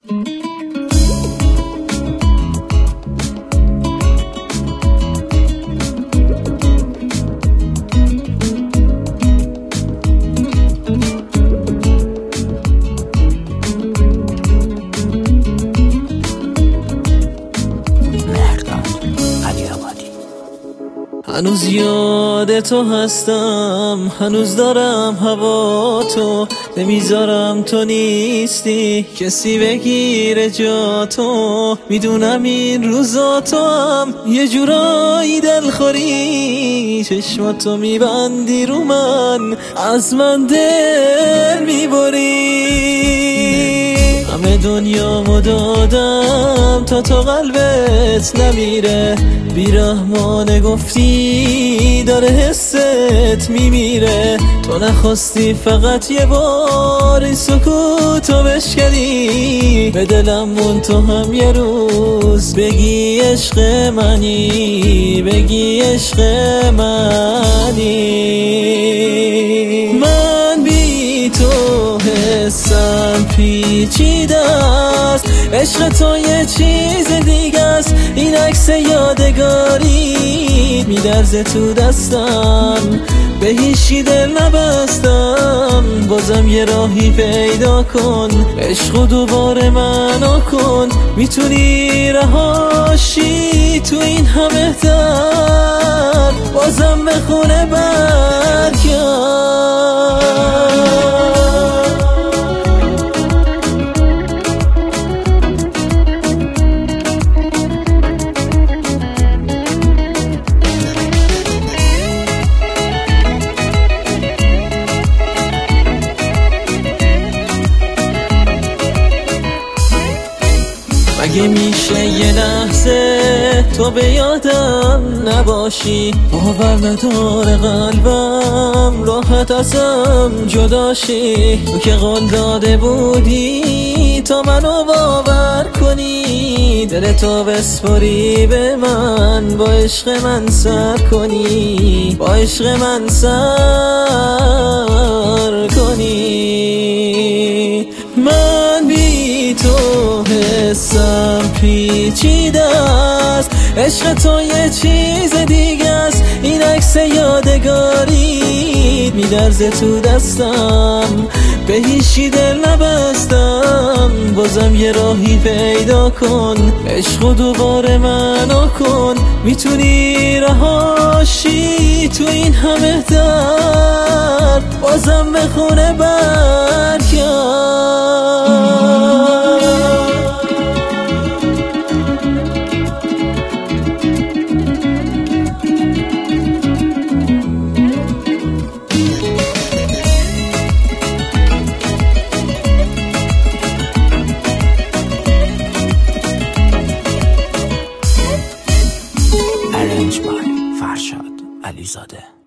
هنوز یاد تو هستم، هنوز دارم هوا تو، نمیذارم تو نیستی کسی بگیره جا تو. میدونم این روزا تو هم یه جورایی دلخوری، چشماتو میبندی رو من، از من دل میبری. همه دنیامو دادم تا تو قلبت نمیره، بیرحمانه گفتی داره حست میمیره. تو نخواستی فقط یه بار این سکوتو بشکنی، به دلم مون تو هم یه روز بگی عشق منی، بگی عشق منی. من بی تو حسم پیچیده است، عشق تو یه چیز دیگه است. این عکس یادگاری میلرزه تو دستم، به هیچی دل نبستم. بازم یه راهی پیدا کن، عشق و دوباره منو کن. میتونی رهاشی تو این همه درد، بازم به خونه برگرد. مگه میشه یه لحظه تو به یادم نباشی؟ باور نداره قلبم راحت ازم جداشی. تو که قول داده بودی تا منو باور کنی، دلتو بسپاری به من، با عشق من سر کنی، با عشق من سر کنی. من بی تو حسم پیچیده است، عشق تو یه چیز دیگه است. این عکس یادگاری میلرزه تو دستم، به هیچی دل نبستم. بازم یه راهی پیدا کن، عشق و دوباره منو کن. میتونی رهاشی تو این همه درد، بازم به خونه برگرد. Arranged by فرشاد علیزاده.